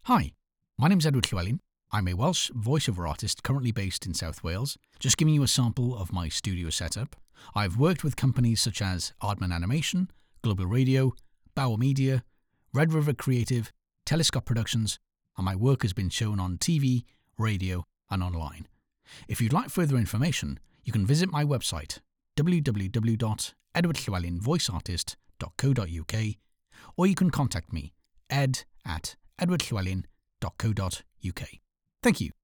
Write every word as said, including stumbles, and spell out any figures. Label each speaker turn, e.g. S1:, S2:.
S1: Hi, my name's Edward Llewellyn. I'm a Welsh voiceover artist currently based in South Wales. Just giving you a sample of my studio setup. I've worked with companies such as Aardman Animation, Global Radio, Bauer Media, Red River Creative, Telescope Productions, and my work has been shown on T V, radio, and online. If you'd like further information, you can visit my website w w w dot edward llewellyn voice artist dot co dot u k, or you can contact me ed at edward llewellyn dot co dot u k. Thank you.